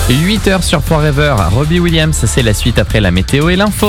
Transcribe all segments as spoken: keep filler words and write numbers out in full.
huit heures sur Forever. Robbie Williams, c'est la suite après la météo et l'info.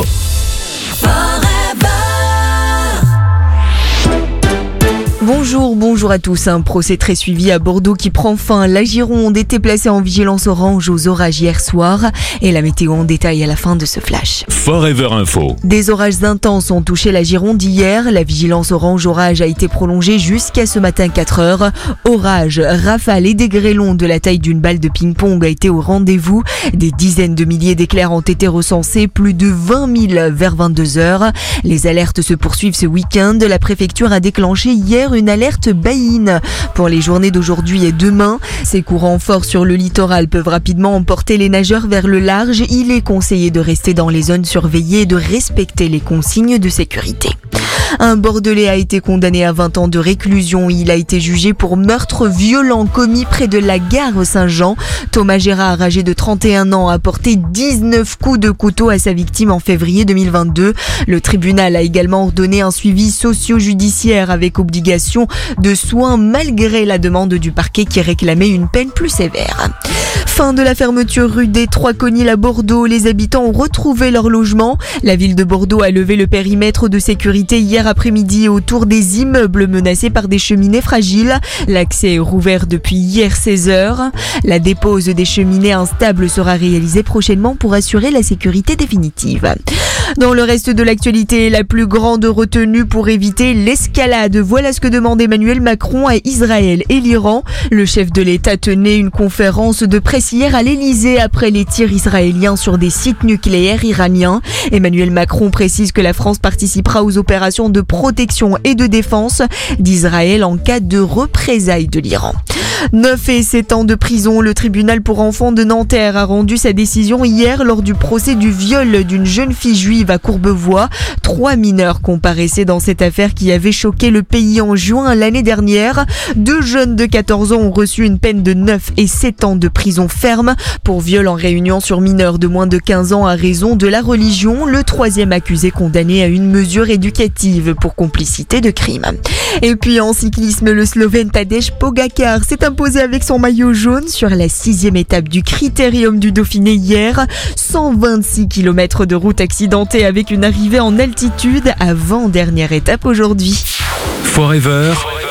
Bonjour, bonjour à tous. Un procès très suivi à Bordeaux qui prend fin. La Gironde était placée en vigilance orange aux orages hier soir. Et la météo en détail à la fin de ce flash. Forever Info. Des orages intenses ont touché la Gironde hier. La vigilance orange orage a été prolongée jusqu'à ce matin quatre heures. Orage, rafales et des grêlons de la taille d'une balle de ping-pong a été au rendez-vous. Des dizaines de milliers d'éclairs ont été recensés, plus de vingt mille vers vingt-deux heures. Les alertes se poursuivent ce week-end. La préfecture a déclenché hier une alerte baïne pour les journées d'aujourd'hui et demain. Ces courants forts sur le littoral peuvent rapidement emporter les nageurs vers le large. Il est conseillé de rester dans les zones surveillées et de respecter les consignes de sécurité. Un Bordelais a été condamné à vingt ans de réclusion. Il a été jugé pour meurtre violent commis près de la gare Saint-Jean. Thomas Gérard, âgé de trente et un ans, a porté dix-neuf coups de couteau à sa victime en février deux mille vingt-deux. Le tribunal a également ordonné un suivi socio-judiciaire avec obligation de soins malgré la demande du parquet qui réclamait une peine plus sévère. Fin de la fermeture rue des Trois-Conils à Bordeaux. Les habitants ont retrouvé leur logement. La ville de Bordeaux a levé le périmètre de sécurité hier après-midi autour des immeubles menacés par des cheminées fragiles. L'accès est rouvert depuis hier seize heures. La dépose des cheminées instables sera réalisée prochainement pour assurer la sécurité définitive. Dans le reste de l'actualité, la plus grande retenue pour éviter l'escalade. Voilà ce que demande Emmanuel Macron à Israël et l'Iran. Le chef de l'État tenait une conférence de presse hier à l'Elysée après les tirs israéliens sur des sites nucléaires iraniens. Emmanuel Macron précise que la France participera aux opérations de protection et de défense d'Israël en cas de représailles de l'Iran. neuf et sept ans de prison. Le tribunal pour enfants de Nanterre a rendu sa décision hier lors du procès du viol d'une jeune fille juive à Courbevoie. Trois mineurs comparaissaient dans cette affaire qui avait choqué le pays en juin l'année dernière. Deux jeunes de quatorze ans ont reçu une peine de neuf et sept ans de prison ferme pour viol en réunion sur mineurs de moins de quinze ans à raison de la religion. Le troisième accusé condamné à une mesure éducative pour complicité de crime. Et puis en cyclisme, le Slovène Tadej Pogačar s'est imposé avec son maillot jaune sur la sixième étape du Critérium du Dauphiné hier. cent vingt-six kilomètres de route accidentée avec une arrivée en altitude avant dernière étape aujourd'hui. Forever.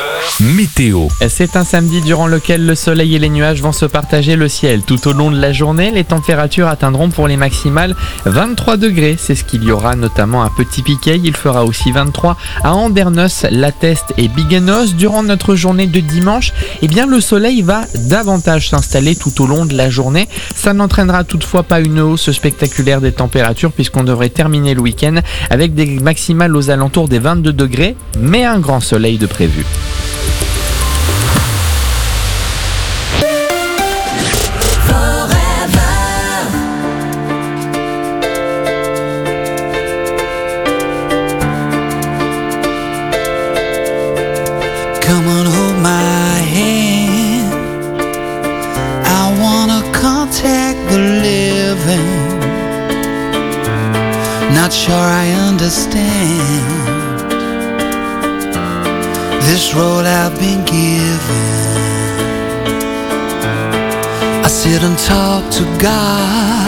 Météo. C'est un samedi durant lequel le soleil et les nuages vont se partager le ciel. Tout au long de la journée, les températures atteindront pour les maximales vingt-trois degrés. C'est ce qu'il y aura notamment à Petit Piquet. Il fera aussi vingt-trois à Andernos, La Teste et Biganos. Durant notre journée de dimanche, eh bien, le soleil va davantage s'installer tout au long de la journée. Ça n'entraînera toutefois pas une hausse spectaculaire des températures puisqu'on devrait terminer le week-end avec des maximales aux alentours des vingt-deux degrés, mais un grand soleil de prévu. Come on, hold my hand. I wanna contact the living. Not sure I understand this role I've been given. I sit and talk to God,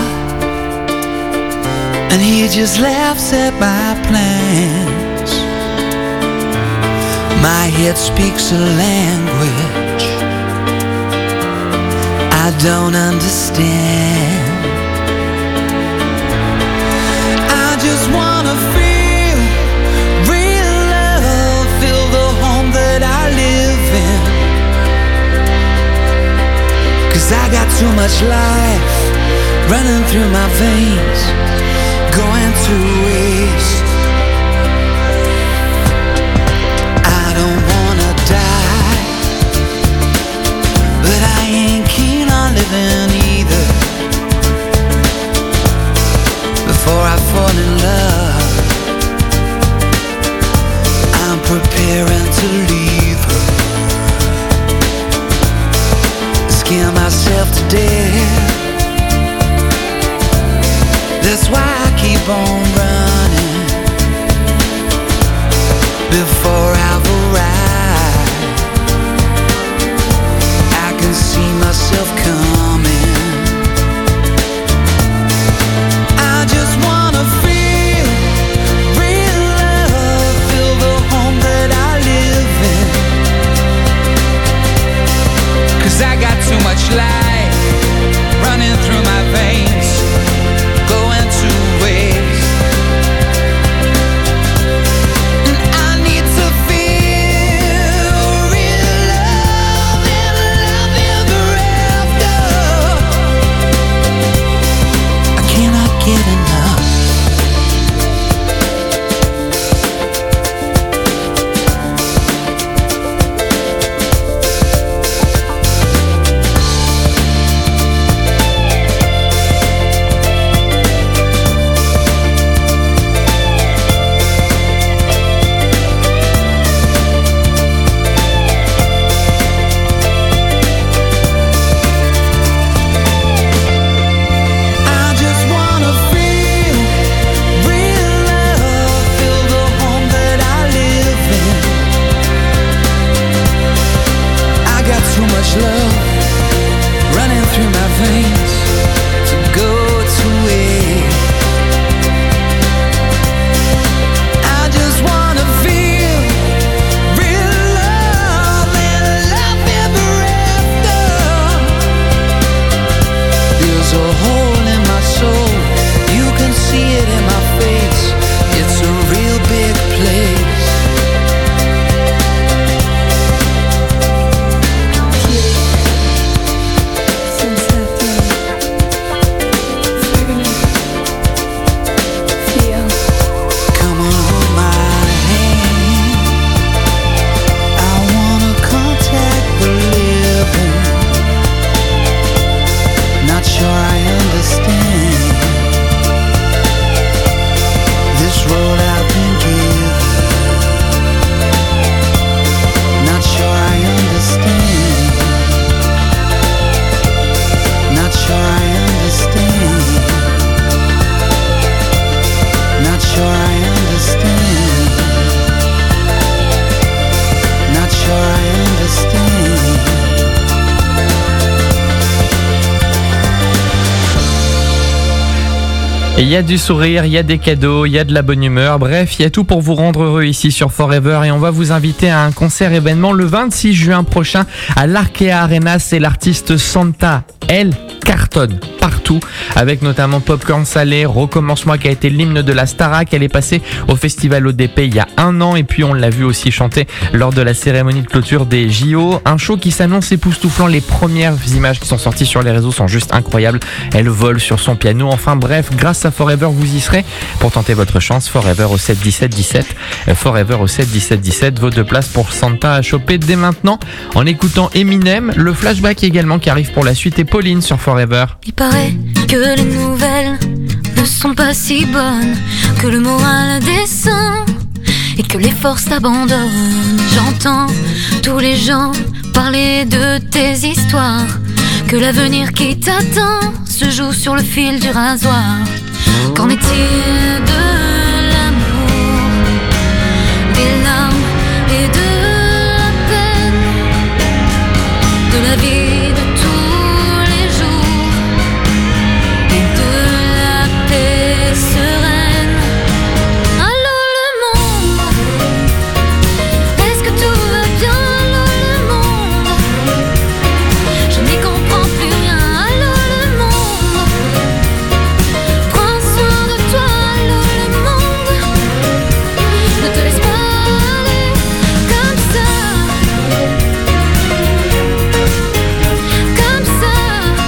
and He just laughs at my plans. My head speaks a language I don't understand. I just wanna feel real love, feel the home that I live in. 'Cause I got too much life running through my veins, going to waste. Either before I fall in love, I'm preparing to leave her, scare myself to death. That's why I keep on running before I've arrived. I can see myself coming, Et il y a du sourire, il y a des cadeaux, il y a de la bonne humeur, bref, il y a tout pour vous rendre heureux ici sur Forever et on va vous inviter à un concert événement le vingt-six juin prochain à l'Arkea Arena. C'est l'artiste Santa, elle cartonne partout avec notamment Popcorn Salé, Recommence-moi qui a été l'hymne de la Starac. Elle est passée au Festival O D P il y a un an et puis on l'a vu aussi chanter lors de la cérémonie de clôture des J O. Un show qui s'annonce époustouflant, les premières images qui sont sorties sur les réseaux sont juste incroyables. Elle vole sur son piano, enfin bref, grâce à Forever vous y serez pour tenter votre chance. Forever au sept dix-sept dix-sept, Forever au sept dix-sept dix-sept, vos deux places pour Santa à choper dès maintenant en écoutant Eminem, le flashback également qui arrive pour la suite et Pauline sur Forever. Il paraît que les nouvelles ne sont pas si bonnes, que le moral descend et que les forces abandonnent. J'entends tous les gens parler de tes histoires, que l'avenir qui t'attend se joue sur le fil du rasoir. Qu'en est-il de l'amour, des larmes et de la peine, de la vie de tous les jours et de la paix sereine? Allô le monde, est-ce que tout va bien? Allô le monde, je n'y comprends plus rien. Allô le monde, prends soin de toi. Allô le monde, ne te laisse pas aller comme ça, comme ça.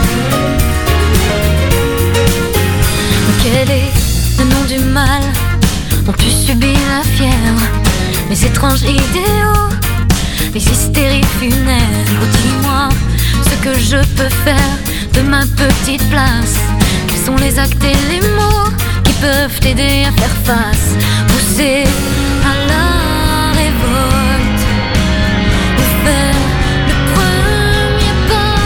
Quel est le nom du mal dont tu subis la fièvre? Les étranges idéaux, les hystéries funèbres. Dis-moi ce que je peux faire de ma petite place. Quels sont les actes et les mots qui peuvent t'aider à faire face? Pousser à la révolte ou faire le premier pas,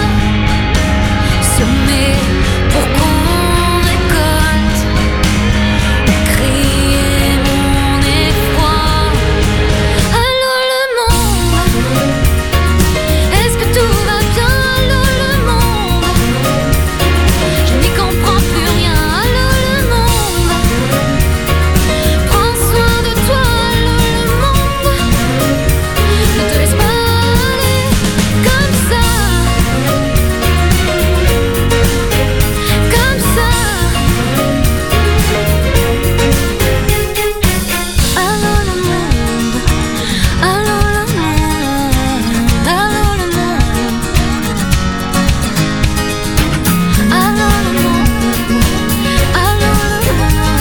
semer pour qu'on récolte, ou crier mon effroi. Allô le monde, est-ce que tout va bien? Allô le monde, je n'y comprends plus rien. Allô le monde, prends soin de toi. Allô le monde, ne te laisse pas aller comme ça, comme ça. Allô le monde, allô le monde, allô le monde, allô le monde, allô le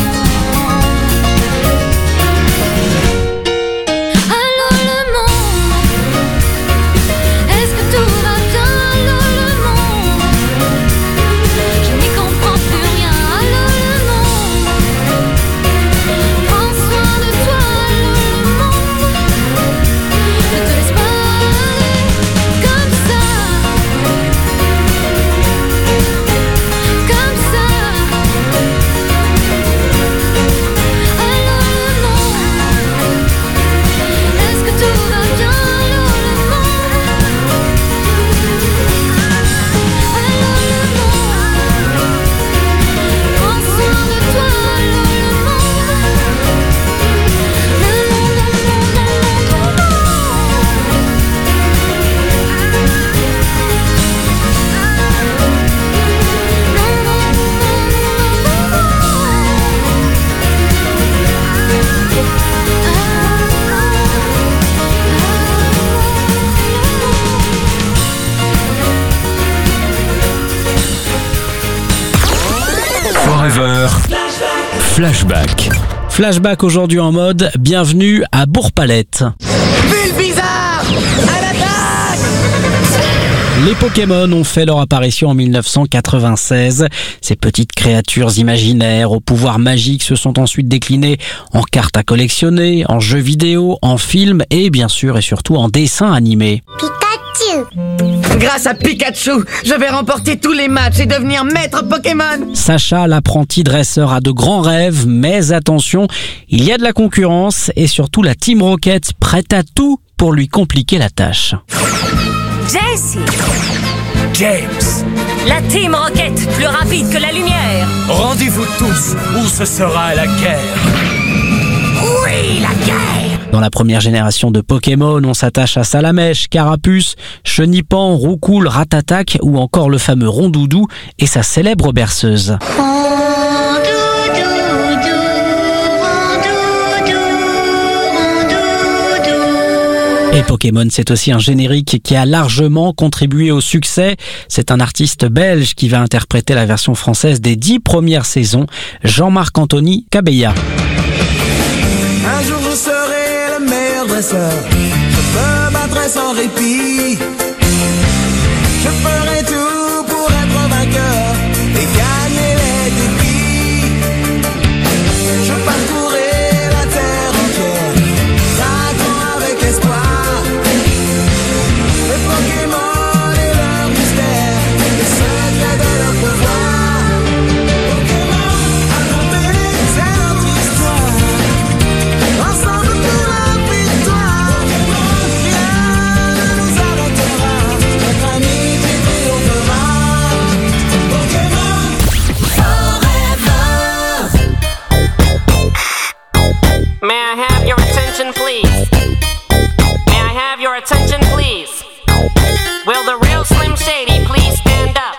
monde. Allô le monde, est-ce que tout va bien? Allô le monde, je n'y comprends plus rien. Allô le monde, prends soin de toi. Allô le monde, ne te laisse pas aller comme ça, comme ça. Allô le monde, est-ce que tout va bien? Allô le monde, allô le monde, prends soin de toi. Allô le monde, le monde, le Forever. Flashback. Flashback aujourd'hui en mode bienvenue à Bourg-Palette. Bulle bizarre, à l'attaque! Les Pokémon ont fait leur apparition en mille neuf cent quatre-vingt-seize. Ces petites créatures imaginaires aux pouvoirs magiques se sont ensuite déclinées en cartes à collectionner, en jeux vidéo, en films et bien sûr et surtout en dessins animés. Grâce à Pikachu, je vais remporter tous les matchs et devenir maître Pokémon. Sacha, l'apprenti dresseur, a de grands rêves, mais attention, il y a de la concurrence et surtout la Team Rocket prête à tout pour lui compliquer la tâche. Jesse. James. La Team Rocket, plus rapide que la lumière. Rendez-vous tous, où ce sera la guerre. Oui, la guerre. Dans la première génération de Pokémon, on s'attache à Salamèche, Carapuce, Chenipan, Roucoule, Ratatac ou encore le fameux Rondoudou et sa célèbre berceuse. Et Pokémon, c'est aussi un générique qui a largement contribué au succès. C'est un artiste belge qui va interpréter la version française des dix premières saisons, Jean-Marc Anthony Cabella. Un jour je serai le meilleur dresseur, je me battrai sans répit. Je ferai tout pour être vainqueur et gagner les défis. Je parcourrai la terre entière, traquant avec espoir les Pokémon et leurs mystères, les secrets de leur pouvoir. Pokémon, attrapez, c'est notre histoire. Ensemble pour la victoire. Pokémon, rien ne nous arrêtera. Notre amitié triomphera. Pokémon, forever. May I have your attention, please? May I have your attention, please? Will the real Slim Shady please stand up?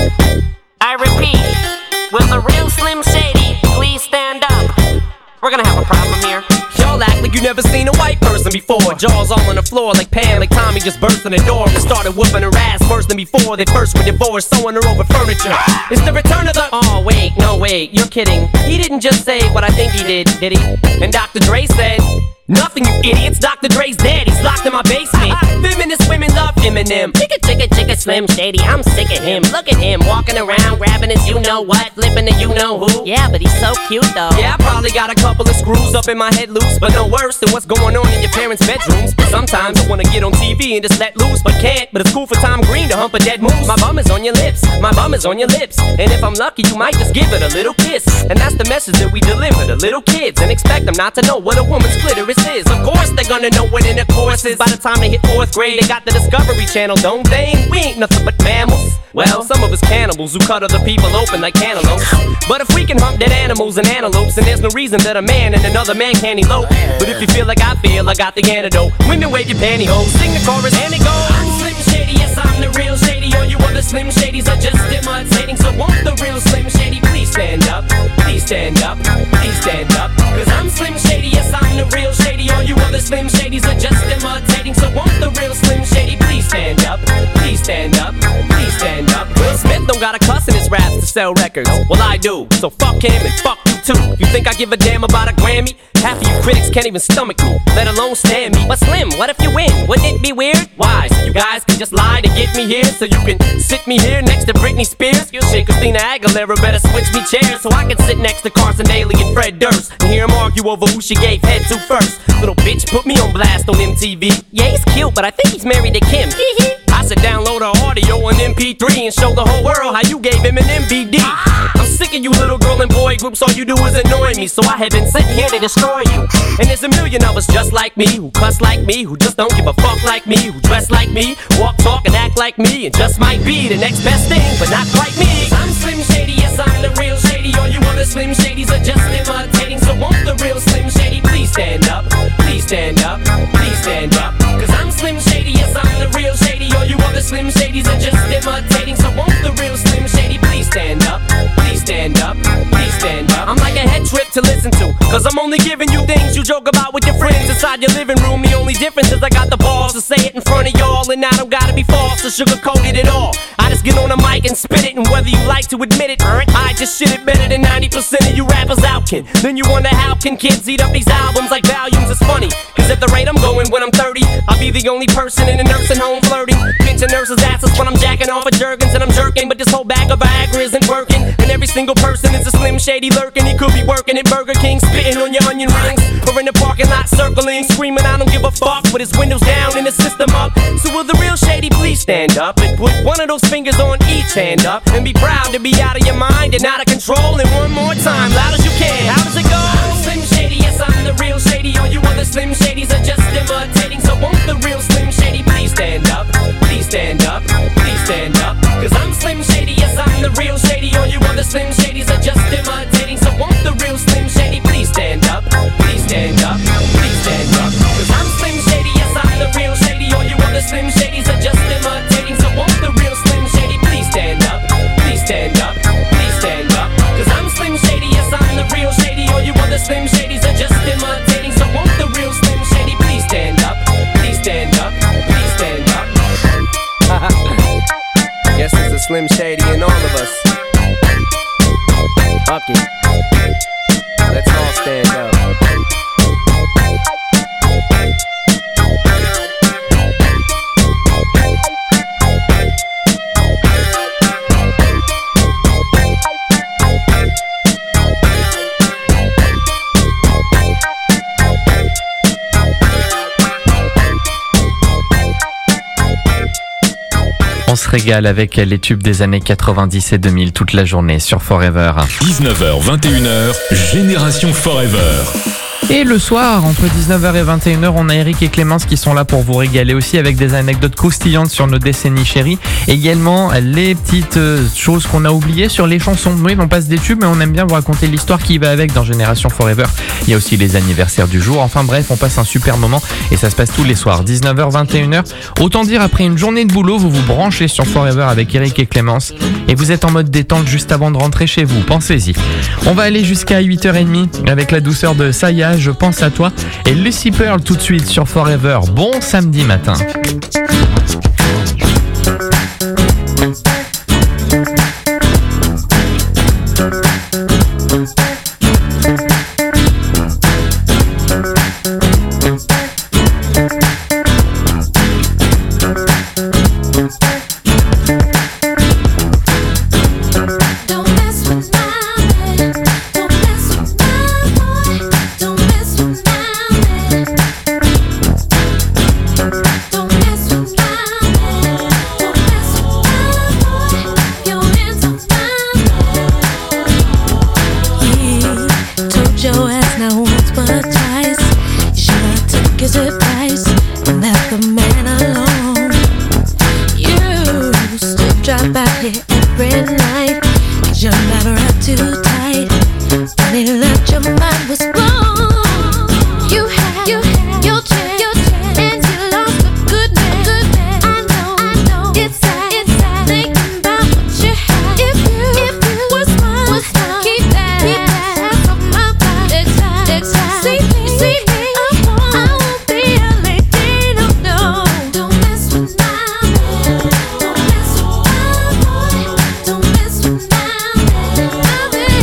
I repeat, will the real Slim Shady please stand up? We're gonna have a problem here. Y'all act like you never seen a white person before. Jaws all on the floor like Pam, like Tommy just burst in the door and started whooping her ass worse than before. They first were divorced, sewing her over furniture. It's the return of the... Oh, wait, no, wait, you're kidding. He didn't just say what I think he did, did he? And Doctor Dre said... Nothing, you idiots. Doctor Dre's dead. He's locked in my basement. Feminist women love Eminem. Chicka, chicka, chicka, Slim Shady. I'm sick of him. Look at him walking around, grabbing his you-know-what, flipping the you-know-who. Yeah, but he's so cute, though. Yeah, I probably got a couple of screws up in my head loose, but no worse than what's going on in your parents' bedrooms. Sometimes I wanna get on T V and just let loose, but can't. But it's cool for Tom Green to hump a dead moose. My bum is on your lips. My bum is on your lips. And if I'm lucky, you might just give it a little kiss. And that's the message that we deliver to little kids and expect them not to know what a woman's clitoris is. Of course they're gonna know what intercourse is. By the time they hit fourth grade, they got the Discovery Channel, don't they? We ain't nothing but mammals. Well, some of us cannibals who cut other people open like cantaloupes. But if we can hump dead animals and antelopes, then there's no reason that a man and another man can't elope. But if you feel like I feel, I got the antidote. Women wave your pantyhose, sing the chorus and it goes. I'm Slim Shady, yes I'm the real Shady. All you other Slim Shadys are just imitating. So won't the real Slim Shady please stand up? Please stand up, please stand up. Cause I'm Slim Shady, yes I'm the real Shady. All you other Slim Shadys are just imitating. So won't the real Slim Shady please stand up? Please stand up, please stand up. Will Smith don't got a cuss in his raps to sell records. Well I do, so fuck him and fuck you too. You think I give a damn about a Grammy? Half of you critics can't even stomach me, let alone stand me. But Slim, what if you win? Wouldn't it be weird? Why? So you guys can just lie to get me here, so you can sit me here next to Britney Spears. Shit, Christina Aguilera better switch me chairs, so I can sit next to Carson Daly and Fred Durst and hear them argue over who she gave head to first. Little bitch put me on blast on M T V. Yeah, he's cute, but I think he's married to Kim. I should download her audio on M P three and show the whole world how you gave him an M V D. I'm sick of you little girl and boy groups, all you do is annoy me, so I have been sitting here to destroy you. And there's a million of us just like me, who cuss like me, who just don't give a fuck like me, who dress like me, walk, talk, and act like me, and just might be the next best thing, but not quite me. I'm Slim Shady, yes I'm the real Shady. All you other Slim Shadys are just imitating. So won't the real Slim Shady please stand up? Please stand up, please stand up. Cause I'm Slim Shady, yes I'm the real Shady. All you other Slim Shadys are just imitating. So won't the real Slim Shady please stand up? Please stand up, please stand up. I'm like a head trip to listen to, cause I'm only giving you things you joke about with your friends inside your living room. The only difference is I got the balls to say it in front of y'all, and I don't gotta be false or sugarcoated at all. I just get on the mic and spit it, and whether you like to admit it, I just shit it better than ninety percent of you rappers out, kid. Then you wonder how can kids eat up these albums like volumes. It's funny, cause at the rate I'm going when I'm thirty, I'll be the only person in a nursing home flirting, pinching nurses' asses when I'm jacking off of Jergens and I'm jerking. But this whole bag of Viagra isn't working, and every single person is a Slim Shady lurking. He could be working at Burger King, spitting on your onion rings, or in the parking lot circling, screaming I don't give a fuck with his windows down and his system up. So will the real Shady please stand up and put one of those fingers on each hand up and be proud to be out of your mind and out of control. And one more time, loud as you can. How does it go? I'm Slim Shady, yes I'm the real Shady. All you other Slim Shadys are just imitating. So won't the real Slim Shady please stand up? Please stand up, please stand up. Cause I'm Slim Shady, yes I'm the real Shady. All you other Slim Shadys are just imitating. So won't the real Slim Shady please stand up, please stand up, please stand up. Cause I'm Slim Shady, yes I'm the real Shady. All you other Slim Shadys are just imitating. So won't the real Slim Shady please stand up, please stand up, please stand up. Cause I'm Slim Shady, yes I'm the real Shady. All you other Slim Shadys are just imitating. So won't the real Slim Shady please stand up, please stand up, please stand up. Guess there's a Slim Shady in all of us. Okay, let's all stand up. On se régale avec les tubes des années quatre-vingt-dix et deux mille toute la journée sur Forever. dix-neuf heures vingt et une heures, Génération Forever. Et le soir, entre dix-neuf heures et vingt et une heures, on a Eric et Clémence qui sont là pour vous régaler aussi avec des anecdotes croustillantes sur nos décennies chéries. Également, les petites choses qu'on a oubliées sur les chansons. Oui, on passe des tubes, mais on aime bien vous raconter l'histoire qui va avec dans Génération Forever. Il y a aussi les anniversaires du jour. Enfin bref, on passe un super moment et ça se passe tous les soirs, dix-neuf heures, vingt et une heures. Autant dire, après une journée de boulot, vous vous branchez sur Forever avec Eric et Clémence et vous êtes en mode détente juste avant de rentrer chez vous. Pensez-y. On va aller jusqu'à huit heures trente avec la douceur de Saya, Je pense à toi, et Lucy Pearl tout de suite sur Forever. Bon samedi matin. Don't mess with my man.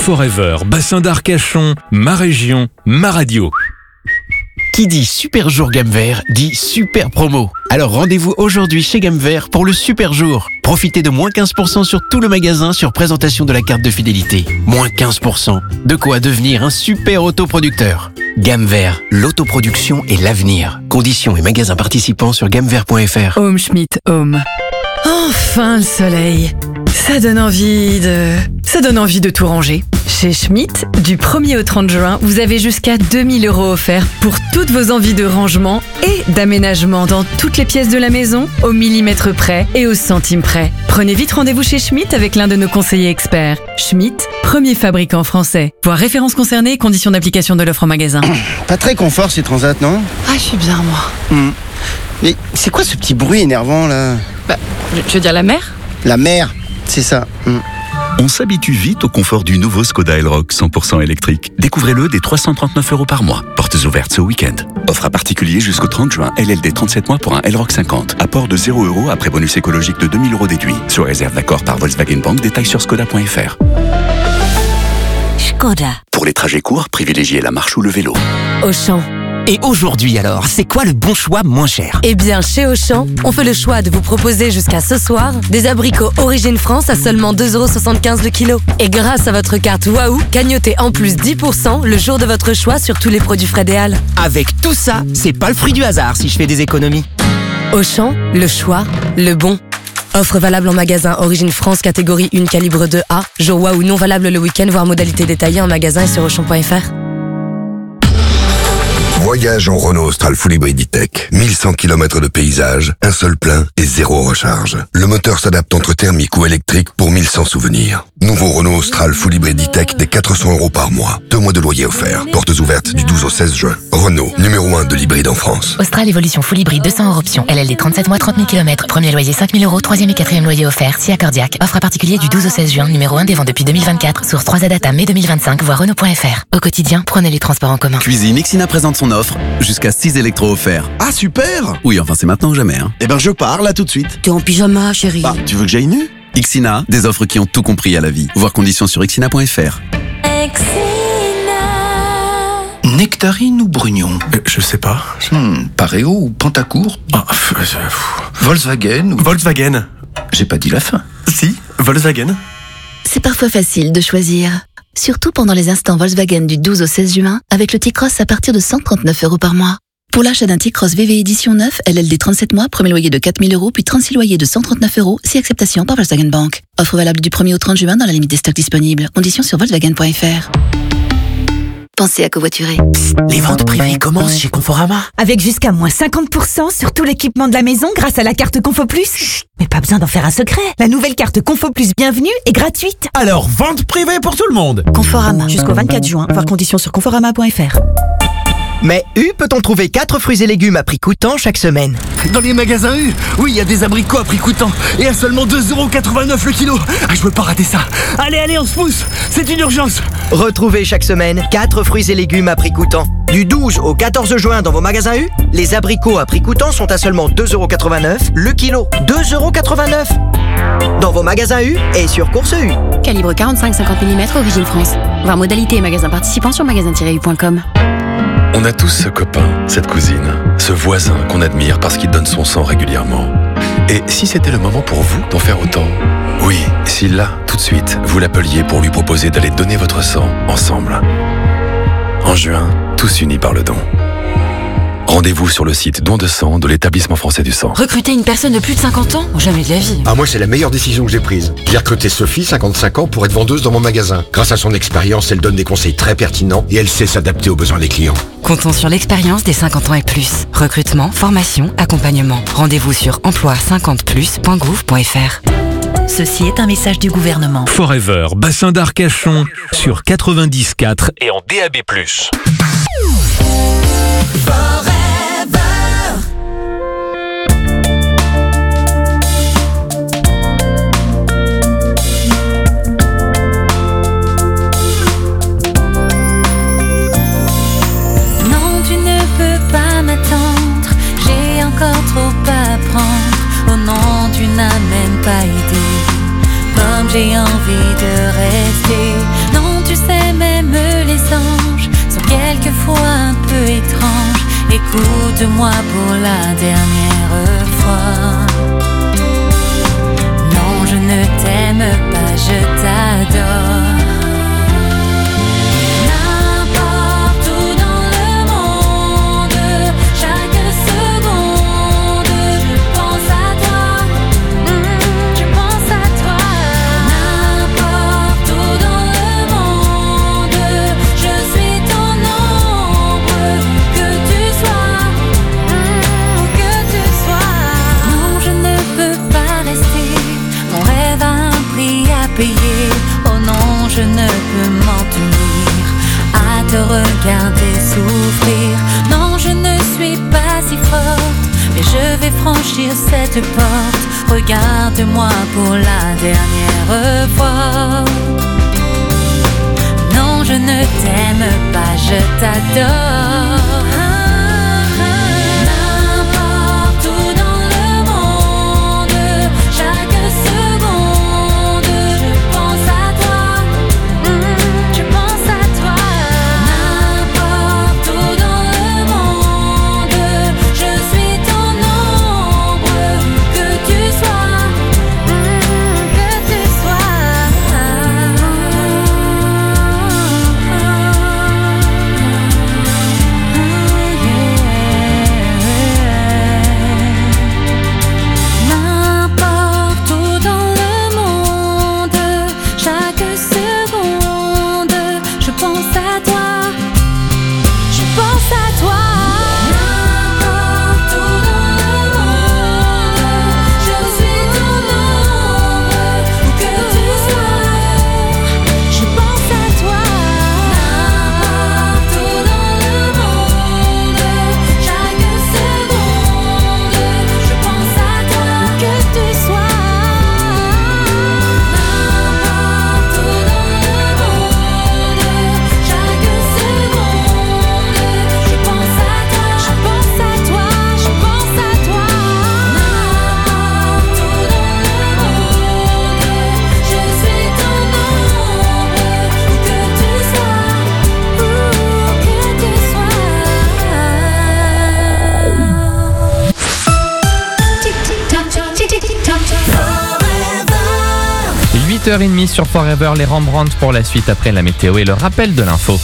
Forever, bassin d'Arcachon, ma région, ma radio. Qui dit super jour gamme vert dit super promo. Alors rendez-vous aujourd'hui chez Gamme Vert pour le super jour. Profitez de moins quinze pour cent sur tout le magasin sur présentation de la carte de fidélité. Moins quinze pour cent. De quoi devenir un super autoproducteur. Gamme Vert, l'autoproduction et l'avenir. Conditions et magasins participants sur gamme vert point f r. Home Schmidt Home. Enfin le soleil. Ça donne envie de... Ça donne envie de tout ranger. Chez Schmidt, du premier au trente juin, vous avez jusqu'à deux mille euros offerts pour toutes vos envies de rangement et d'aménagement dans toutes les pièces de la maison, au millimètre près et au centime près. Prenez vite rendez-vous chez Schmidt avec l'un de nos conseillers experts. Schmidt, premier fabricant français. Voir références concernées et conditions d'application de l'offre en magasin. Pas très confort ces transats, non? Ah, je suis bien, moi. Mmh. Mais c'est quoi ce petit bruit énervant, là? Bah, tu veux dire la mer? La mer, c'est ça. Mmh. On s'habitue vite au confort du nouveau Skoda Elroq cent pour cent électrique. Découvrez-le dès trois cent trente-neuf euros par mois. Portes ouvertes ce week-end. Offre à particulier jusqu'au trente juin. L L D trente-sept mois pour un Elroq cinquante. Apport de zéro euros après bonus écologique de deux mille euros déduit. Sur réserve d'accord par Volkswagen Bank. Détails sur skoda point f r. Skoda. Pour les trajets courts, privilégiez la marche ou le vélo. Auchan. Et aujourd'hui alors, c'est quoi le bon choix moins cher? Eh bien, chez Auchan, on fait le choix de vous proposer jusqu'à ce soir des abricots Origine France à seulement deux euros soixante-quinze le kilo. Et grâce à votre carte Waouh, cagnotez en plus dix pour cent le jour de votre choix sur tous les produits Frédéal. Avec tout ça, c'est pas le fruit du hasard si je fais des économies. Auchan, le choix, le bon. Offre valable en magasin Origine France catégorie un calibre deux A. Jour Waouh non valable le week-end, voire modalité détaillée en magasin et sur auchan point f r. Voyage en Renault Austral Full Hybrid E-Tech. mille cent kilomètres de paysage, un seul plein et zéro recharge. Le moteur s'adapte entre thermique ou électrique pour mille cent souvenirs. Nouveau Renault Austral Full Hybrid E-Tech des quatre cents euros par mois. Deux mois de loyer offert. Portes ouvertes du douze au seize juin. Renault, numéro un de l'hybride en France. Austral Evolution Full Hybrid deux cents euros option. L L D trente-sept mois, trente mille kilomètres. Premier loyer cinq mille euros. Troisième et quatrième loyer offert. Si accordiaque. Offre à particulier du douze au seize juin. Numéro un des ventes depuis deux mille vingt-quatre. Source trois A Data mai deux mille vingt-cinq. Voir Renault point f r. Au quotidien, prenez les transports en commun. Cuisine Ixina présente son offre. Jusqu'à six électros offerts. Ah super! Oui, enfin c'est maintenant ou jamais. Hein. Eh ben je pars là tout de suite. T'es en pyjama, chérie. Bah, tu veux que j'aille nu? Ixina, des offres qui ont tout compris à la vie. Voir conditions sur ixina point f r. Nectarine ou Brugnon? euh, Je sais pas. Hmm, Pareo ou Pantacourt? Ah, pff, euh, Volkswagen ou... Volkswagen. J'ai pas dit la fin. Si, Volkswagen. C'est parfois facile de choisir. Surtout pendant les instants Volkswagen du douze au seize juin, avec le T-Cross à partir de cent trente-neuf euros par mois. Pour l'achat d'un T-Cross V V édition neuf, L L D trente-sept mois, premier loyer de quatre mille euros, puis trente-six loyers de cent trente-neuf euros, si acceptation par Volkswagen Bank. Offre valable du premier au trente juin dans la limite des stocks disponibles. Conditions sur volkswagen point f r. Pensez à covoiturer. Psst, les ventes privées commencent chez Conforama. Avec jusqu'à moins cinquante pour cent sur tout l'équipement de la maison grâce à la carte Confo Plus. Chut, mais pas besoin d'en faire un secret. La nouvelle carte Confo Plus Bienvenue est gratuite. Alors, vente privée pour tout le monde. Conforama. Jusqu'au vingt-quatre juin. Voir conditions sur conforama point f r. Mais U peut-on trouver quatre fruits et légumes à prix coûtant chaque semaine? Dans les magasins U, oui, il y a des abricots à prix coûtant et à seulement deux euros quatre-vingt-neuf le kilo. Ah, je veux pas rater ça. Allez, allez, on se pousse. C'est une urgence. Retrouvez chaque semaine quatre fruits et légumes à prix coûtant. Du douze au quatorze juin dans vos magasins U, les abricots à prix coûtant sont à seulement deux euros quatre-vingt-neuf le kilo. deux euros quatre-vingt-neuf dans vos magasins U et sur Course U. Calibre quarante-cinq à cinquante millimètres, Origine France. Voir modalité et magasins participants sur magasin tiret u point com. On a tous ce copain, cette cousine, ce voisin qu'on admire parce qu'il donne son sang régulièrement. Et si c'était le moment pour vous d'en faire autant? Oui, si là, tout de suite, vous l'appeliez pour lui proposer d'aller donner votre sang ensemble. En juin, tous unis par le don. Rendez-vous sur le site Don de sang de l'Établissement français du sang. Recruter une personne de plus de cinquante ans? Jamais de la vie. Ah, moi, c'est la meilleure décision que j'ai prise. J'ai recruté Sophie, cinquante-cinq ans, pour être vendeuse dans mon magasin. Grâce à son expérience, elle donne des conseils très pertinents et elle sait s'adapter aux besoins des clients. Comptons sur l'expérience des cinquante ans et plus. Recrutement, formation, accompagnement. Rendez-vous sur emploi cinquante plus point gouv point f r. Ceci est un message du gouvernement. Forever, bassin d'Arcachon, sur quatre-vingt-dix quatre et en D A B plus. Pas idée, comme j'ai envie de rester. Non, tu sais Écoute-moi pour la dernière fois. Non, je ne t'aime pas, je t'adore. N'importe où dans le monde, chaque seconde, je pense à toi. Mmh, je pense à toi. N'importe où dans le monde, je suis ton ombre, que tu sois, mmh, que tu sois. Non, je ne peux pas rester. Mon rêve a un prix à payer. Oh non, je ne peux m'en tenir à te regarder souffrir. Non, je ne suis pas si forte, mais je vais franchir cette porte. Regarde-moi pour la dernière fois. Non, je ne t'aime pas, je t'adore. N'importe où dans le monde, chaque seconde, je pense à toi. Mmh, je pense à toi. N'importe où dans le monde, je suis ton ombre, que tu sois, mmh, que tu N'importe où dans le monde, chaque seconde, je pense à toi. Je pense à toi. N'importe où dans le monde, je suis ton ombre, où que tu sois. Je pense à toi. N'importe où dans le monde, chaque seconde, je pense à toi, où que tu sois. N'importe où dans le monde, chaque seconde, je pense à toi, je pense à toi, je pense à toi. N'importe où dans le monde, je suis ton ombre, où que tu sois, où que tu huit heures trente sur Forever, les Rembrandt pour la suite après la météo et le rappel de l'info.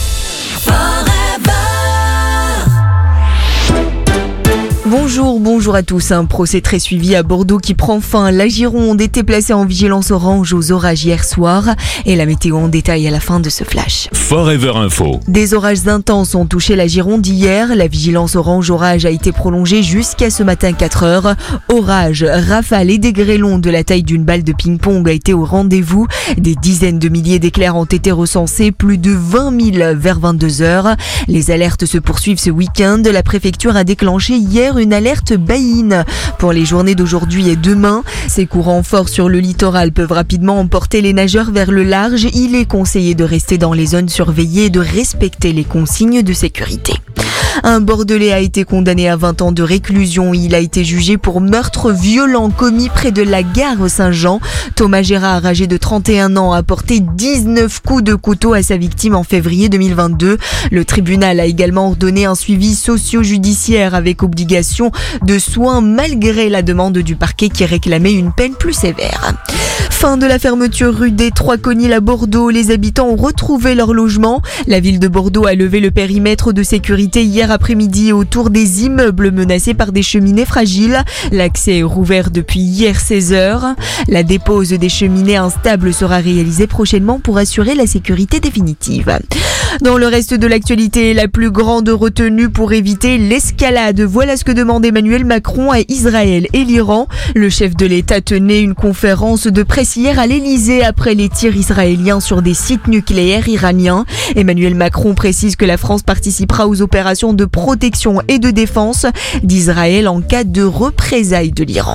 Bonjour, bonjour à tous. Un procès très suivi à Bordeaux qui prend fin. La Gironde était placée en vigilance orange aux orages hier soir. Et la météo en détail à la fin de ce flash. Forever Info. Des orages intenses ont touché la Gironde hier. La vigilance orange orage a été prolongée jusqu'à ce matin quatre heures. Orage, rafales et des grêlons de la taille d'une balle de ping-pong a été au rendez-vous. Des dizaines de milliers d'éclairs ont été recensés, plus de vingt mille vers vingt-deux heures. Les alertes se poursuivent ce week-end. La préfecture a déclenché hier une alerte baïne pour les journées d'aujourd'hui et demain. Ces courants forts sur le littoral peuvent rapidement emporter les nageurs vers le large. Il est conseillé de rester dans les zones surveillées et de respecter les consignes de sécurité. Un Bordelais a été condamné à vingt ans de réclusion. Il a été jugé pour meurtre violent commis près de la gare Saint-Jean. Thomas Gérard, âgé de trente et un ans, a porté dix-neuf coups de couteau à sa victime en février deux mille vingt-deux. Le tribunal a également ordonné un suivi socio-judiciaire avec obligation de soins malgré la demande du parquet qui réclamait une peine plus sévère. Fin de la fermeture rue des Trois-Conils à Bordeaux. Les habitants ont retrouvé leur logement. La ville de Bordeaux a levé le périmètre de sécurité hier après-midi autour des immeubles menacés par des cheminées fragiles. L'accès est rouvert depuis hier seize heures. La dépose des cheminées instables sera réalisée prochainement pour assurer la sécurité définitive. Dans le reste de l'actualité, la plus grande retenue pour éviter l'escalade. Voilà ce que demande Emmanuel Macron à Israël et l'Iran. Le chef de l'État tenait une conférence de presse hier à l'Elysée après les tirs israéliens sur des sites nucléaires iraniens. Emmanuel Macron précise que la France participera aux opérations de protection et de défense d'Israël en cas de représailles de l'Iran.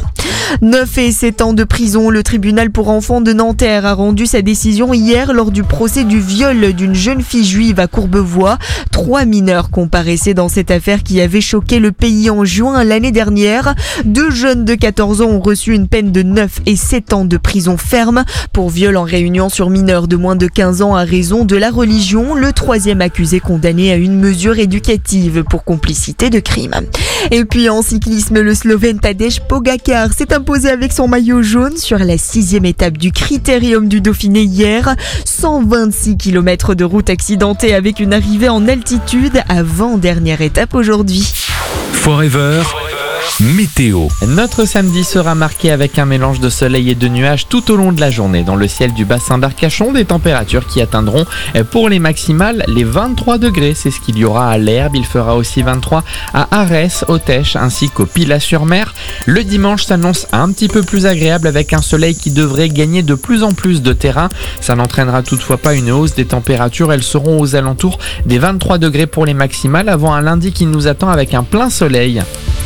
neuf et sept ans de prison. Le tribunal pour enfants de Nanterre a rendu sa décision hier lors du procès du viol d'une jeune fille juive à Courbevoie. Trois mineurs comparaissaient dans cette affaire qui avait choqué le pays en juin l'année dernière. Deux jeunes de quatorze ans ont reçu une peine de neuf et sept ans de prison ferme pour viol en réunion sur mineurs de moins de quinze ans à raison de la religion. Le troisième accusé condamné à une mesure éducative pour complicité de crime. Et puis en cyclisme, le Slovène Tadej Pogačar s'est imposé avec son maillot jaune sur la sixième étape du Critérium du Dauphiné hier. cent vingt-six kilomètres de route accidentée avec une arrivée en altitude avant-dernière étape aujourd'hui. Forever. Météo. Notre samedi sera marqué avec un mélange de soleil et de nuages tout au long de la journée. Dans le ciel du bassin d'Arcachon, des températures qui atteindront pour les maximales les vingt-trois degrés. C'est ce qu'il y aura à l'Herbe. Il fera aussi vingt-trois à Arès, Autèche ainsi qu'au Pilat-sur-Mer. Le dimanche s'annonce un petit peu plus agréable avec un soleil qui devrait gagner de plus en plus de terrain. Ça n'entraînera toutefois pas une hausse des températures. Elles seront aux alentours des vingt-trois degrés pour les maximales avant un lundi qui nous attend avec un plein soleil.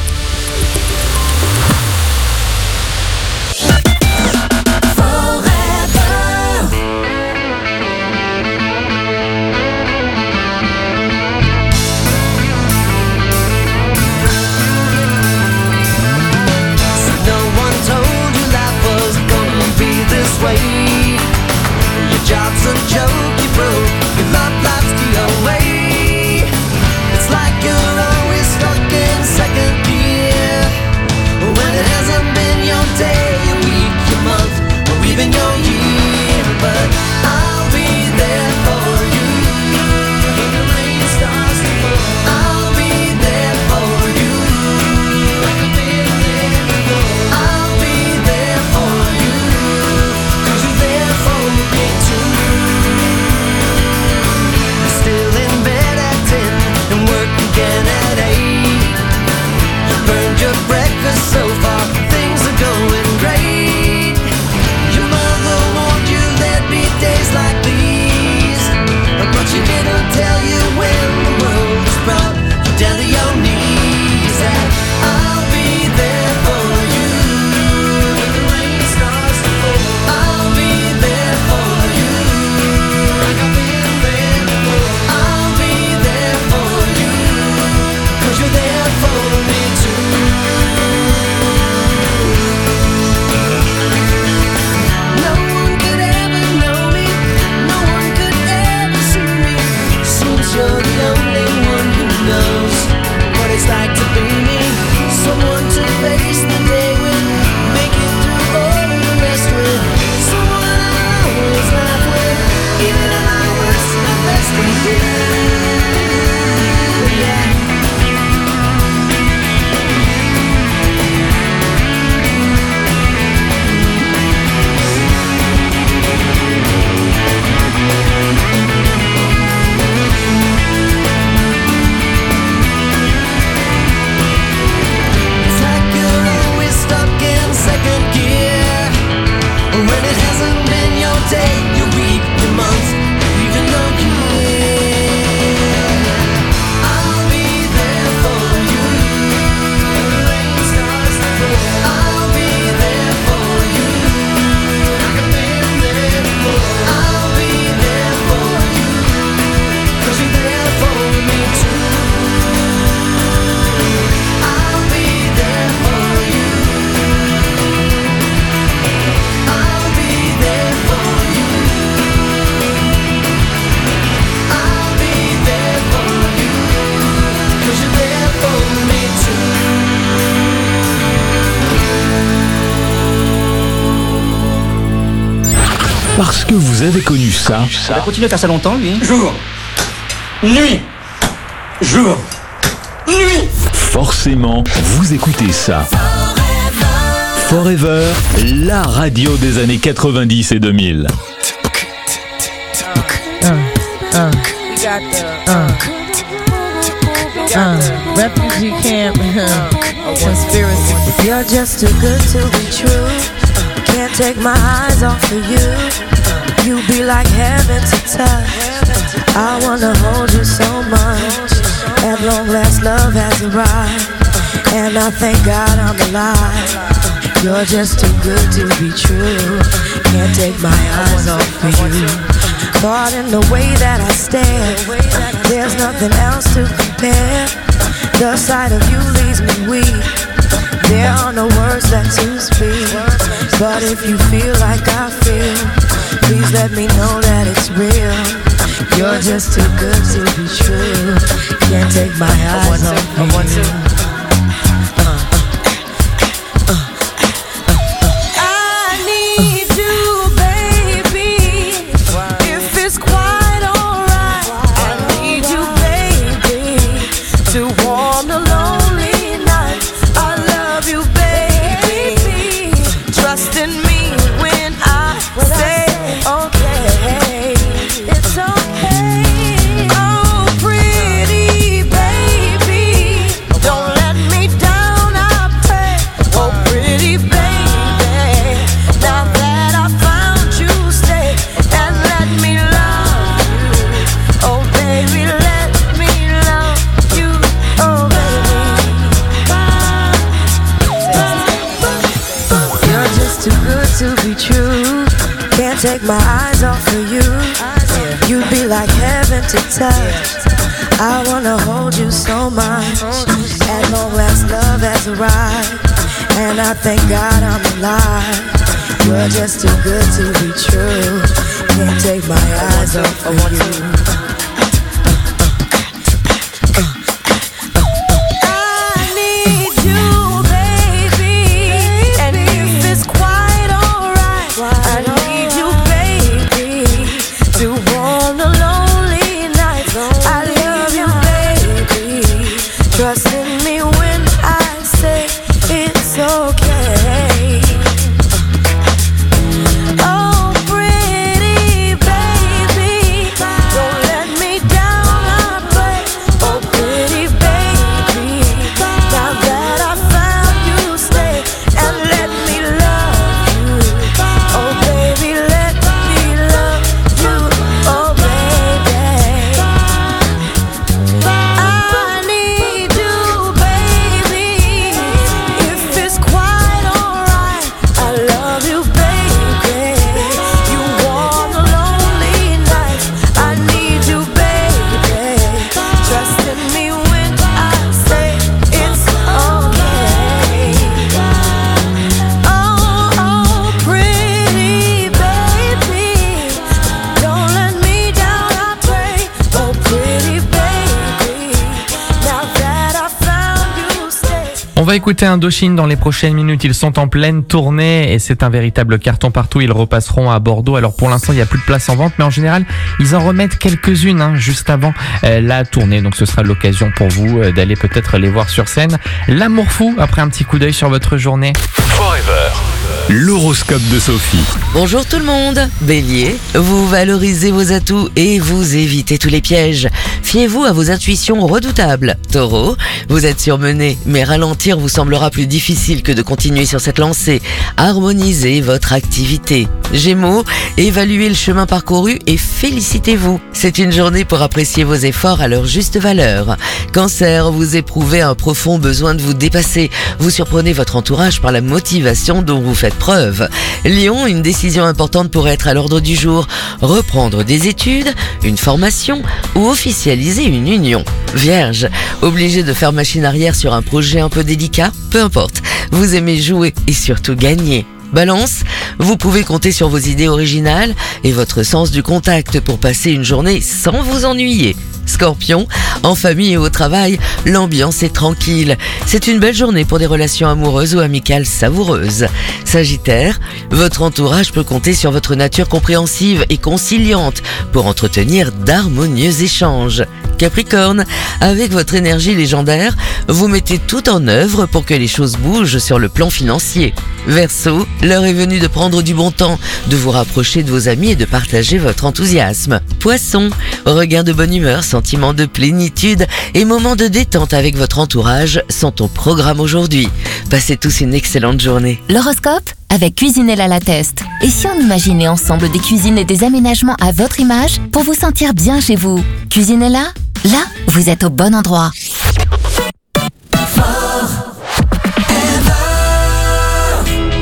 Parce que vous avez connu ça. Il va continuer à faire ça longtemps, lui. Jour. Nuit. Jour. Nuit. Forcément, vous écoutez ça. Forever, la radio des années quatre-vingt-dix et deux mille. Uh, uh, uh, uh, refugee camp, uh, conspiracy. You're just too good to be true. Can't take my eyes off of you. You be like heaven to touch. I wanna hold you so much. At long last, love has arrived, and I thank God I'm alive. You're just too good to be true. Can't take my eyes off of you. Caught in the way that I stare. There's nothing else to compare. The sight of you leaves me weak. There are no words left to speak. But if you feel like I feel, please let me know that it's real. You're just too good to be true. Can't take my eyes off of you. Take my eyes off of you. You'd be like heaven to touch. I wanna hold you so much. At long last love has arrived, and I thank God I'm alive. You're just too good to be true. Can't take my eyes off of you. On va écouter Indochine dans les prochaines minutes. Ils sont en pleine tournée et c'est un véritable carton partout. Ils repasseront à Bordeaux. Alors pour l'instant, il n'y a plus de place en vente, mais en général, ils en remettent quelques-unes hein, juste avant euh, la tournée. Donc ce sera l'occasion pour vous euh, d'aller peut-être les voir sur scène. L'amour fou, après un petit coup d'œil sur votre journée. Forever. L'horoscope de Sophie. Bonjour tout le monde. Bélier, vous valorisez vos atouts et vous évitez tous les pièges. Fiez-vous à vos intuitions redoutables. Taureau, vous êtes surmené, mais ralentir vous semblera plus difficile que de continuer sur cette lancée. Harmonisez votre activité. Gémeaux, évaluez le chemin parcouru et félicitez-vous. C'est une journée pour apprécier vos efforts à leur juste valeur. Cancer, vous éprouvez un profond besoin de vous dépasser. Vous surprenez votre entourage par la motivation dont vous faites preuve. Lion, une décision importante pourrait être à l'ordre du jour. Reprendre des études, une formation ou officialiser une union. Vierge, obligé de faire machine arrière sur un projet un peu délicat? Peu importe, vous aimez jouer et surtout gagner. Balance, vous pouvez compter sur vos idées originales et votre sens du contact pour passer une journée sans vous ennuyer. Scorpion, en famille et au travail, l'ambiance est tranquille. C'est une belle journée pour des relations amoureuses ou amicales savoureuses. Sagittaire, votre entourage peut compter sur votre nature compréhensive et conciliante pour entretenir d'harmonieux échanges. Capricorne, avec votre énergie légendaire, vous mettez tout en œuvre pour que les choses bougent sur le plan financier. Verseau, l'heure est venue de prendre du bon temps, de vous rapprocher de vos amis et de partager votre enthousiasme. Poisson, regain de bonne humeur, sentiment de plénitude et moments de détente avec votre entourage sont au programme aujourd'hui. Passez tous une excellente journée. L'horoscope avec Cuisinella La Teste. Et si on imaginait ensemble des cuisines et des aménagements à votre image pour vous sentir bien chez vous? Cuisinella, là, vous êtes au bon endroit. Forever.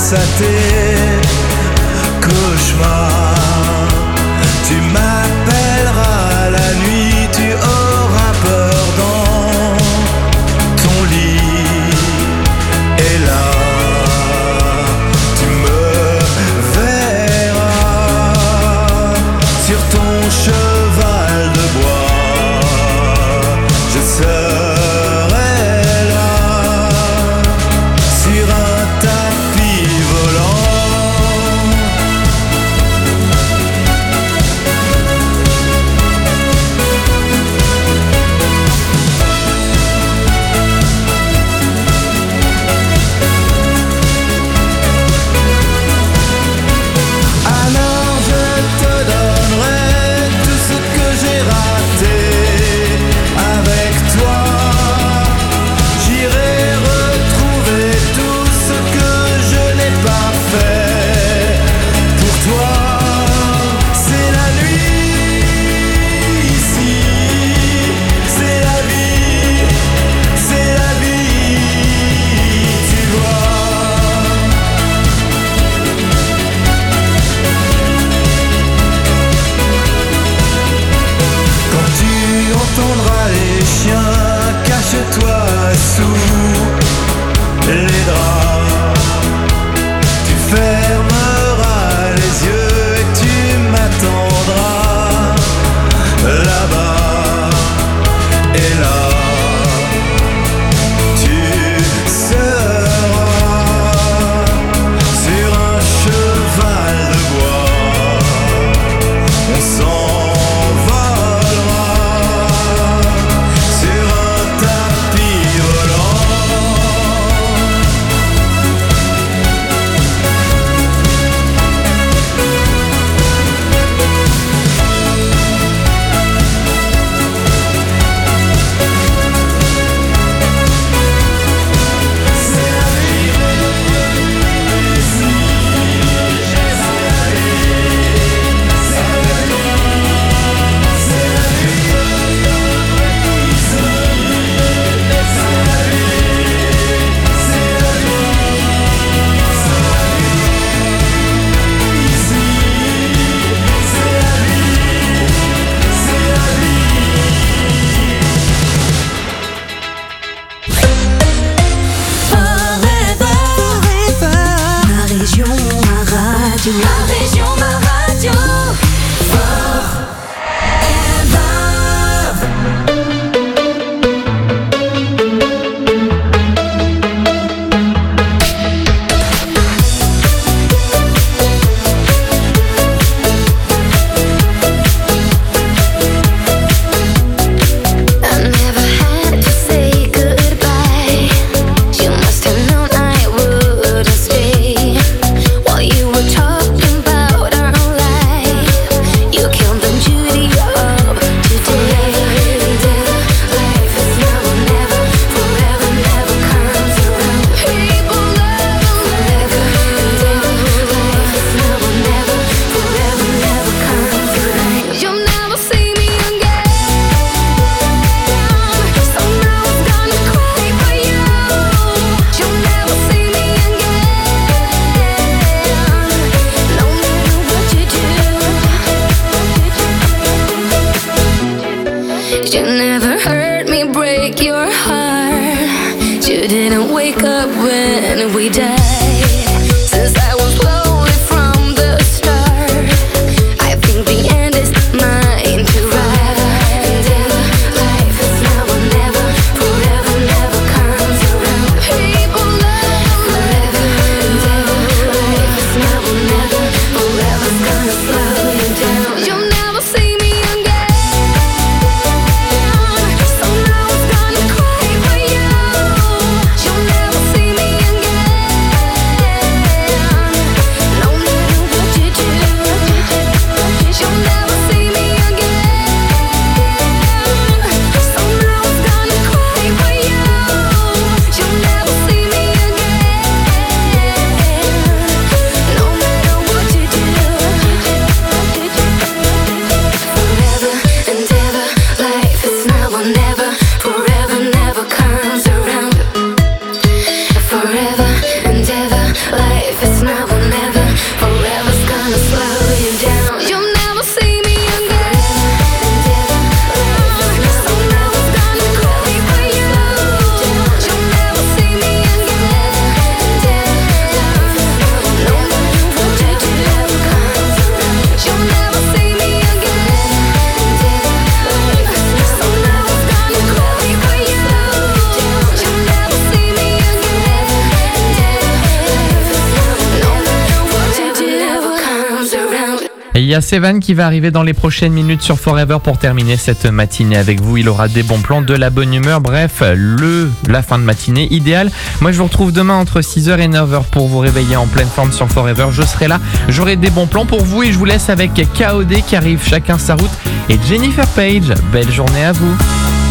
à tes cauchemars. Tu m'appelleras la nuit, tu auras peur dans ton lit. Et là, tu me verras sur ton cheval de bois. Je serai là sur un tapis volant. Alors je te donnerai tout ce que j'ai raté avec toi. J'irai retrouver tout ce que je n'ai pas fait pour toi. C'est la nuit ici, c'est la vie, c'est la vie, tu vois. Quand tu entendras les chiens, cache-toi sous les draps. Tu fermeras les yeux et tu m'attendras là-bas. Et là, tu seras sur un cheval de bois. On s'envolera sur un tapis volant. Ma région, ma radio. Ma région, ma radio. I never had to say goodbye. You must have known I wouldn't stay while you were talking about our life. You killed the beauty of today. Life is now or never, forever never comes around. People love forever. Life is now or never, forever never comes around. You'll never see me again. So now I'm gonna cry for you. You'll never see me again. No matter what you do. You never heard me break your heart. You didn't wake up when we died. Since I was lonely from the start, I think the end is mine to ride. Life is now or never, forever never comes around. People love forever. Life is now or never, forever's gonna slow you down. You'll never see me again. So now I'm gonna cry for you. You'll never see me again. y a Sevan qui va arriver dans les prochaines minutes sur Forever pour terminer cette matinée avec vous. Il aura des bons plans, de la bonne humeur, bref, le la fin de matinée idéale. Moi, je vous retrouve demain entre six heures et neuf heures pour vous réveiller en pleine forme sur Forever. Je serai là, j'aurai des bons plans pour vous et je vous laisse avec K O D qui arrive chacun sa route et Jennifer Page. Belle journée à vous.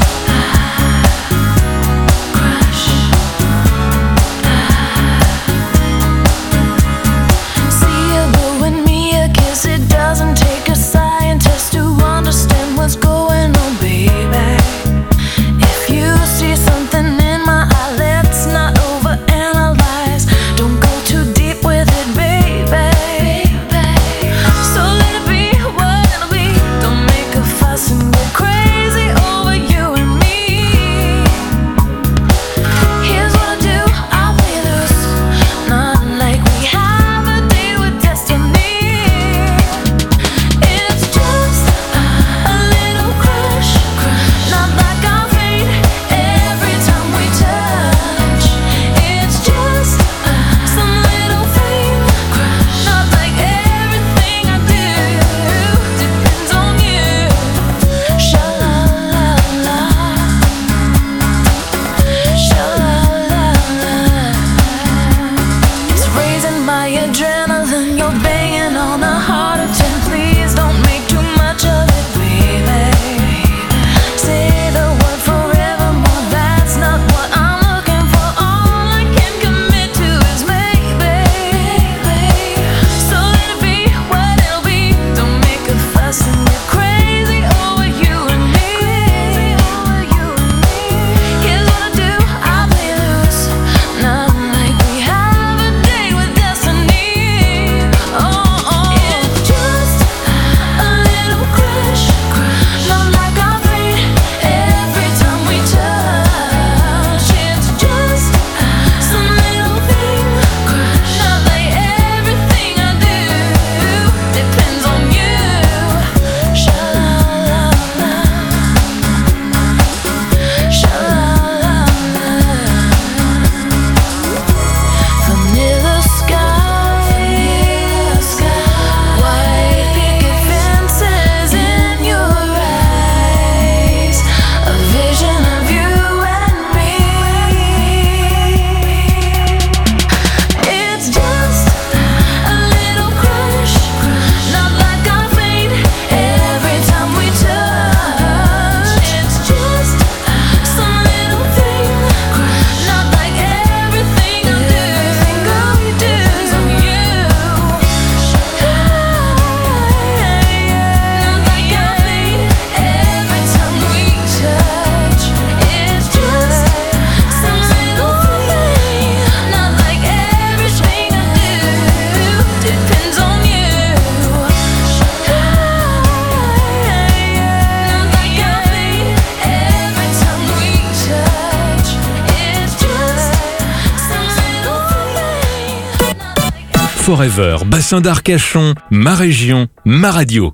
Forever, bassin d'Arcachon, ma région, ma radio.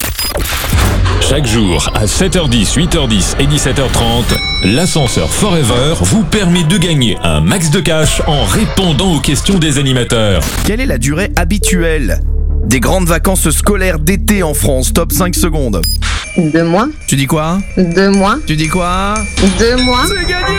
Chaque jour à sept heures dix, huit heures dix et dix-sept heures trente, l'ascenseur Forever vous permet de gagner un max de cash en répondant aux questions des animateurs. Quelle est la durée habituelle des grandes vacances scolaires d'été en France? Top cinq secondes. Deux mois. Tu dis quoi? Deux mois. Tu dis quoi? Deux mois. C'est gagné!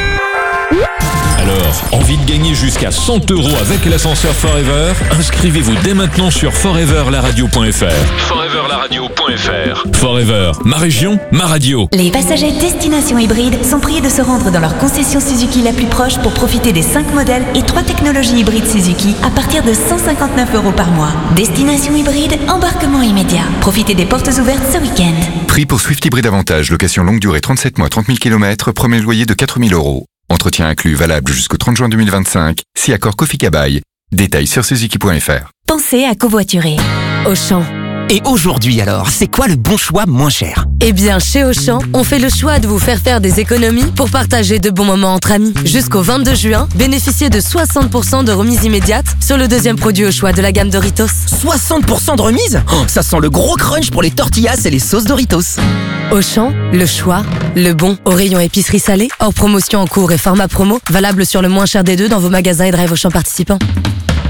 Alors, envie de gagner jusqu'à cent euros avec l'ascenseur Forever? Inscrivez-vous dès maintenant sur forever la radio point f r. forever la radio point f r. Forever, ma région, ma radio. Les passagers destination hybride sont priés de se rendre dans leur concession Suzuki la plus proche pour profiter des cinq modèles et trois technologies hybrides Suzuki à partir de cent cinquante-neuf euros par mois. Destination hybride, embarquement immédiat. Profitez des portes ouvertes ce week-end. Prix pour Swift Hybride Avantage, location longue durée trente-sept mois, trente mille kilomètres, premier loyer de quatre mille euros. Entretien inclus valable jusqu'au trente juin deux mille vingt-cinq, si accord Kofi Kabaï. Détails sur suzuki point f r. Pensez à covoiturer. Auchan. Et aujourd'hui alors, c'est quoi le bon choix moins cher? Eh bien, chez Auchan, on fait le choix de vous faire faire des économies pour partager de bons moments entre amis. Jusqu'au vingt-deux juin, bénéficiez de soixante pour cent de remise immédiate sur le deuxième produit au choix de la gamme Doritos. soixante pour cent de remise? Oh, ça sent le gros crunch pour les tortillas et les sauces Doritos. Auchan, le choix, le bon. Au rayon épicerie salée, hors promotion en cours et format promo, valable sur le moins cher des deux dans vos magasins et drive Auchan participants.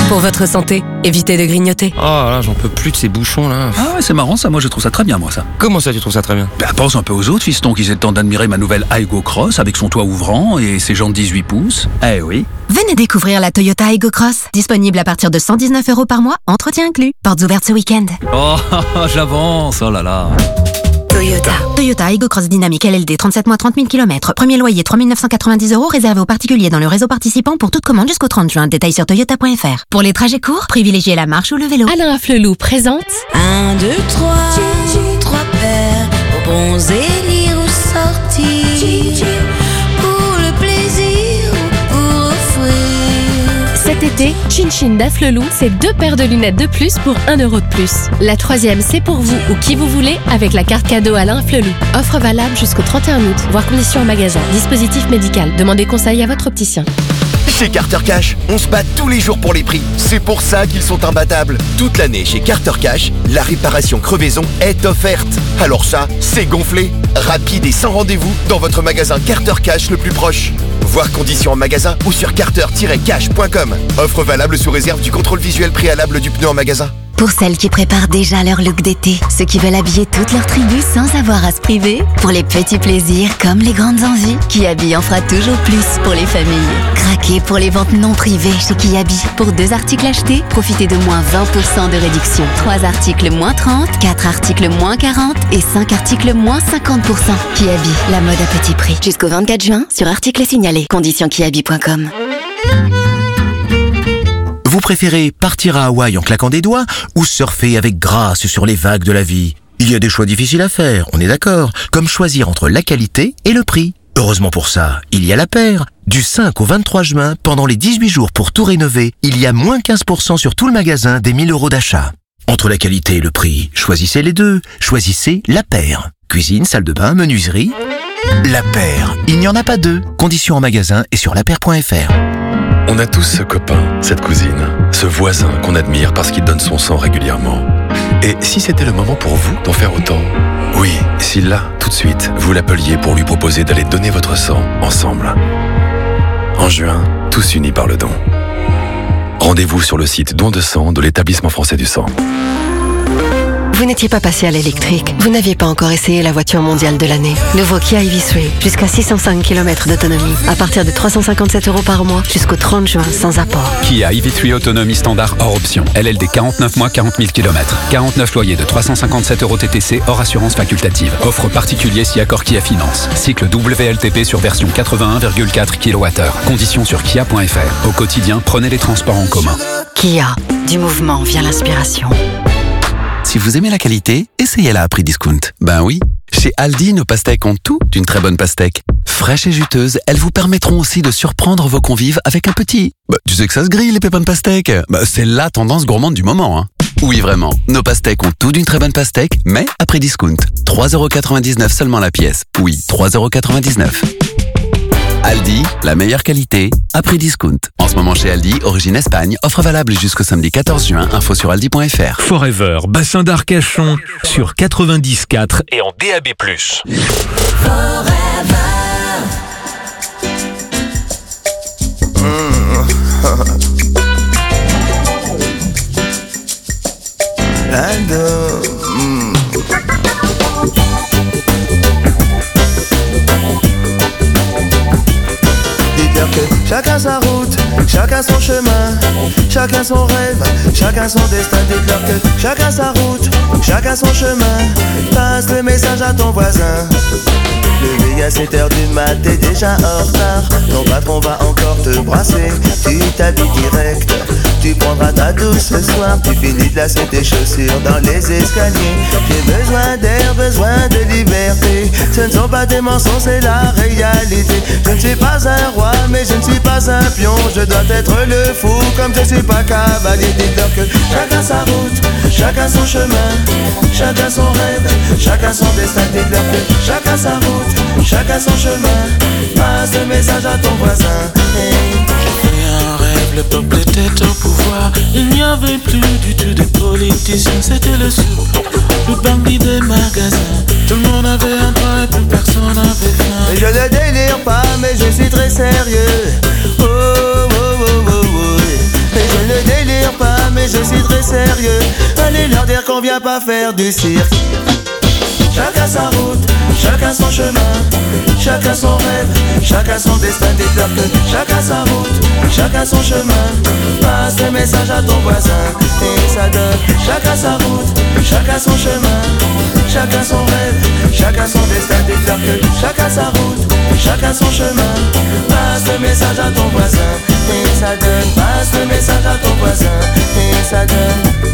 Pour votre santé, évitez de grignoter. Oh là, j'en peux plus de ces bouchons là. Ah ouais, c'est marrant ça, moi je trouve ça très bien moi ça. Comment ça tu trouves ça très bien? Bah pense un peu aux autres fistons qui aient le temps d'admirer ma nouvelle Aygo Cross avec son toit ouvrant et ses jantes dix-huit pouces. Eh oui. Venez découvrir la Toyota Aygo Cross, disponible à partir de cent dix-neuf euros par mois, entretien inclus. Portes ouvertes ce week-end. Oh, j'avance, oh là là. Toyota. Toyota Aygo Cross Dynamique L L D, trente-sept mois, trente mille kilomètres. Premier loyer trois mille neuf cent quatre-vingt-dix euros, réservé aux particuliers dans le réseau participant pour toute commande jusqu'au trente juin. Détails sur toyota point f r. Pour les trajets courts, privilégiez la marche ou le vélo. Alain Afflelou présente Un, deux, trois, trois paires pour bronzer, lire ou sortir. Pour le plaisir ou pour offrir. Cet été, Chin Chin d'Afflelou, c'est deux paires de lunettes de plus pour un euro de plus. La troisième, c'est pour vous ou qui vous voulez avec la carte cadeau Alain Afflelou. Offre valable jusqu'au trente et un août, voire conditions en magasin. Dispositif médical. Demandez conseil à votre opticien. Chez Carter Cash, on se bat tous les jours pour les prix. C'est pour ça qu'ils sont imbattables. Toute l'année chez Carter Cash, la réparation crevaison est offerte. Alors ça, c'est gonflé. Rapide et sans rendez-vous dans votre magasin Carter Cash le plus proche. Voir conditions en magasin ou sur carter tiret cash point com. Offre valable sous réserve du contrôle visuel préalable du pneu en magasin. Pour celles qui préparent déjà leur look d'été, ceux qui veulent habiller toute leur tribu sans avoir à se priver, pour les petits plaisirs comme les grandes envies, Kiabi en fera toujours plus pour les familles. Craquez pour les ventes non privées chez Kiabi. Pour deux articles achetés, profitez de moins vingt pour cent de réduction. Trois articles moins trente, quatre articles moins quarante et cinq articles moins cinquante pour cent. Kiabi, la mode à petit prix. Jusqu'au vingt-quatre juin sur articles signalés. Conditions kiabi point com. Vous préférez partir à Hawaï en claquant des doigts ou surfer avec grâce sur les vagues de la vie? Il y a des choix difficiles à faire, on est d'accord, comme choisir entre la qualité et le prix. Heureusement pour ça, il y a La Paire. Du cinq au vingt-trois juin, pendant les dix-huit jours pour tout rénover, il y a moins quinze pour cent sur tout le magasin des mille euros d'achat. Entre la qualité et le prix, choisissez les deux. Choisissez La Paire. Cuisine, salle de bain, menuiserie. La Paire, il n'y en a pas deux. Conditions en magasin et sur la paire point f r. On a tous ce copain, cette cousine, ce voisin qu'on admire parce qu'il donne son sang régulièrement. Et si c'était le moment pour vous d'en faire autant? Oui, si là, tout de suite, vous l'appeliez pour lui proposer d'aller donner votre sang ensemble. En juin, tous unis par le don. Rendez-vous sur le site don de sang de l'Établissement français du sang. Vous n'étiez pas passé à l'électrique. Vous n'aviez pas encore essayé la voiture mondiale de l'année. Nouveau Kia E V trois, jusqu'à six cent cinq kilomètres d'autonomie. À partir de trois cent cinquante-sept euros par mois, jusqu'au trente juin, sans apport. Kia E V trois autonomie standard hors option. L L D quarante-neuf mois, quarante mille kilomètres. quarante-neuf loyers de trois cent cinquante-sept euros T T C hors assurance facultative. Offre particulier si accord Kia Finance. Cycle W L T P sur version quatre-vingt-un virgule quatre kilowattheures. Conditions sur kia point f r. Au quotidien, prenez les transports en commun. Kia, du mouvement vient l'inspiration. Si vous aimez la qualité, essayez-la à prix discount. Ben oui, chez Aldi, nos pastèques ont tout d'une très bonne pastèque. Fraîches et juteuses, elles vous permettront aussi de surprendre vos convives avec un petit... Bah, tu sais que ça se grille, les pépins de pastèque. Bah, c'est la tendance gourmande du moment, hein. Oui, vraiment, nos pastèques ont tout d'une très bonne pastèque, mais à prix discount. trois euros quatre-vingt-dix-neuf seulement la pièce. Oui, trois euros quatre-vingt-dix-neuf. Aldi, la meilleure qualité, à prix discount. En ce moment chez Aldi, origine Espagne, offre valable jusqu'au samedi quatorze juin, info sur aldi point f r. Forever, bassin d'Arcachon, sur quatre-vingt-dix virgule quatre et en D A B plus. Que chacun sa route, chacun son chemin, chacun son rêve, chacun son destin. Dites-leur que chacun sa route, chacun son chemin. Passe le message à ton voisin. Le midi à sept heures du mat, t'es déjà en retard. Ton patron va encore te brasser. Tu t'habilles direct, tu prendras ta douche ce soir. Tu finis de lasser tes chaussures dans les escaliers. J'ai besoin d'air, besoin de liberté. Ce ne sont pas des mensonges, c'est la réalité. Je ne suis pas un roi, mais je ne suis pas un pion. Je dois être le fou, comme je suis pas cavalier. Dites-leur que chacun sa route, chacun son chemin, chacun son rêve, chacun son destin. Dites-leur que chacun sa route, chacun son chemin. Passe le message à ton voisin. Hey. Un rêve, le peuple était au pouvoir. Il n'y avait plus du tout de politiciens. C'était le sou, le bandit des magasins. Tout le monde avait un toit et plus personne avait faim. Je ne délire pas, mais je suis très sérieux. Oh, oh, oh, oh, oh. Et je ne délire sérieux. Allez leur dire qu'on vient pas faire du cirque. Chacun sa route, chacun son chemin, chacun son rêve, chacun son destin. Dites-leur que chacun sa route, chacun son chemin. Passe le message à ton voisin et ça donne. Chacun sa route, chacun son chemin, chacun son rêve, chacun son destin. Dites-leur que chacun sa route, chacun son chemin. Passe le message à ton voisin et ça donne. Passe le message à ton voisin et ça donne.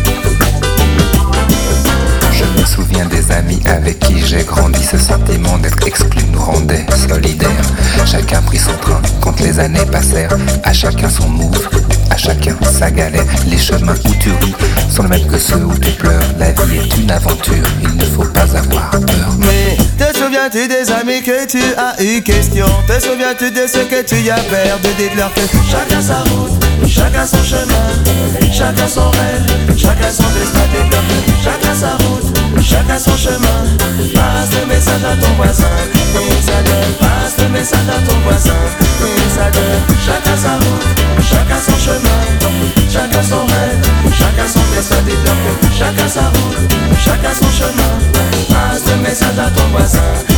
Je me souviens des amis avec qui j'ai grandi. Ce sentiment d'être exclu nous rendait solidaires. Chacun prit son train quand les années passèrent. À chacun son move, à chacun sa galère. Les chemins où tu ris sont les mêmes que ceux où tu pleures. La vie est une aventure, il ne faut pas avoir peur. Mais te souviens-tu des amis que tu as eu question? Te souviens-tu de ce que tu y as perdu? Dites-leur que chacun sa route, chacun son chemin, chacun son rêve, chacun son destin. Dites-leur que chacun sa route, chacun son chemin. Passe le message à ton voisin et ça donne. Passe le message à ton voisin et ça donne. Chacun sa route, chacun son chemin, chacun son rêve, chacun son destin. Dites-leur que chacun sa route, chacun son chemin. Passe le message à ton voisin.